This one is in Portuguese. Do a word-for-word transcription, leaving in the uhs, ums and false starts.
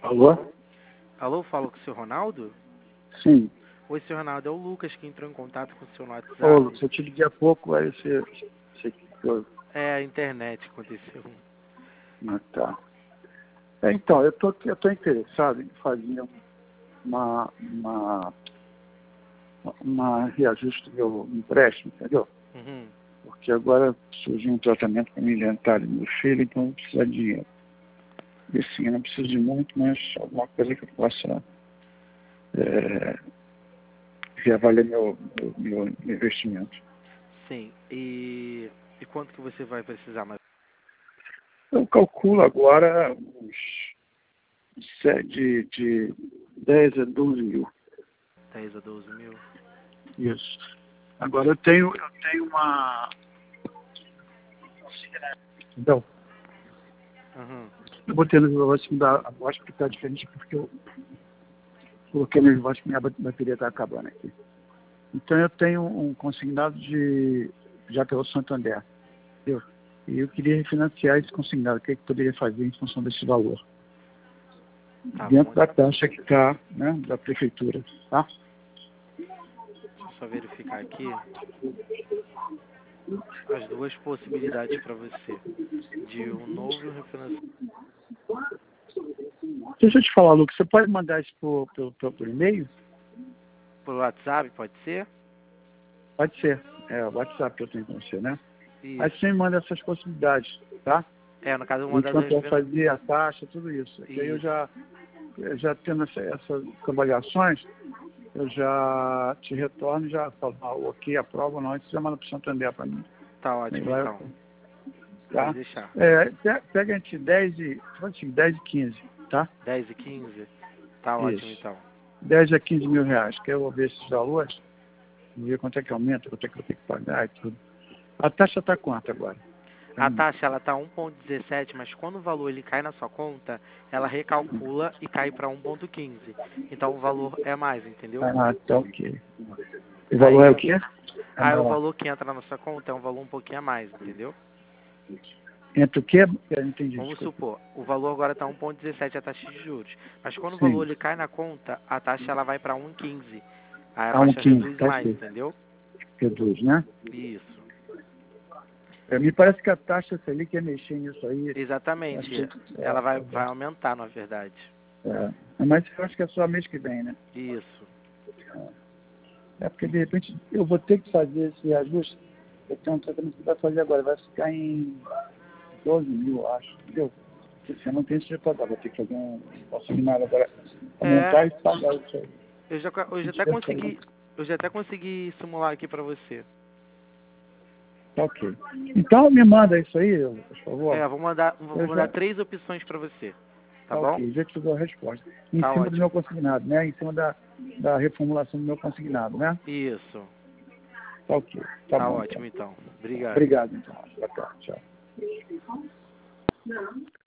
Alô? Alô, falo com o senhor Ronaldo? Sim. Oi, senhor Ronaldo, é o Lucas que entrou em contato com o senhor no WhatsApp. Ô, Lucas, eu te liguei há pouco, aí você... você eu... É, a internet aconteceu. Ah, tá. É, então, eu tô, eu tô interessado em fazer uma, uma, uma reajuste do meu empréstimo, entendeu? Uhum. Porque agora surgiu um tratamento para me dentário do meu filho, então eu preciso de dinheiro. E assim, eu não preciso de muito, mas alguma coisa que eu possa é, reavaliar meu, meu, meu investimento. Sim, e, e quanto que você vai precisar mais? Eu calculo agora uns de, de dez a doze mil. dez a doze mil? Isso. Agora eu tenho, eu tenho uma. Então, Uhum. eu botei no negócio da a voz porque está diferente, porque eu coloquei no negócio que minha bateria está acabando aqui. Então eu tenho um consignado de já pelo Santander. Entendeu? E eu queria refinanciar esse consignado. O que é que eu poderia fazer em função desse valor? Tá Dentro bom. da taxa que está, né, da prefeitura. Tá? Deixa eu só verificar aqui as duas possibilidades para você. De um novo e um refinanciamento. Deixa eu te falar, Lucas, você pode mandar isso por, por, por, por e-mail? Por WhatsApp, pode ser? Pode ser. É o WhatsApp que eu tenho com você, né? Aí Isso. você me manda essas possibilidades, tá? É, no caso, eu vou E mandar quanto duas vai vezes. fazer a taxa, tudo isso. E aí eu Isso. já, eu já tendo essa, essas avaliações, eu já te retorno e já falo, ah, ok, aprova ou não, e você já manda para o Santander para mim. Tá Aí ótimo, lá eu- então. Pode Tá? deixar. É, pe- pega entre dez e, assim, dez e quinze, tá? dez e quinze? Tá ótimo, Isso. então. dez a quinze mil reais, que eu vou ver esses valores, ver quanto é que aumenta, quanto é que eu tenho que pagar e tudo. A taxa está quanto agora? Tá A em- taxa ela tá um vírgula dezessete, mas quando o valor ele cai na sua conta, ela recalcula e cai para um vírgula quinze. Então o valor é mais, entendeu? Ah, tá ok. O valor é o Aí, quê? É aí o maior. valor que entra na sua conta é um valor um pouquinho a mais, entendeu? Entre o quê? Eu não entendi, Vamos desculpa. supor, o valor agora está um vírgula dezessete a taxa de juros, mas quando o valor Sim, ele cai na conta, a taxa ela vai para um vírgula quinze. Aí a a um taxa quinze, reduz tá mais, ok. entendeu? Reduz, né? Isso. É, me parece que a taxa Selic ia mexer nisso aí. Acho que, Exatamente. Ela vai, vai é, aumentar, na verdade. é, é, mas eu acho que é só mês que vem, né? Isso. É porque de repente eu vou ter que fazer esse ajuste. Eu tenho um tratamento que vai fazer agora, vai ficar em doze mil, eu acho. Entendeu? Você não tem esse de pagar, vai ter que fazer um consignado agora, É, aumentar e pagar isso aí. eu já, eu já Se até tiver que fazer, consegui, eu já até consegui simular aqui para você. tá ok. Então me manda isso aí, por favor. É, eu vou mandar, vou Eu mandar já, três opções para você. Tá tá bom? ok, já te dou a resposta. Em Tá cima do ótimo. meu consignado, né? Em cima da, da reformulação do meu consignado, né? Isso. Tá ok, tá Tá bom então. ótimo, então. Obrigado. Obrigado então. Boa tarde, tchau.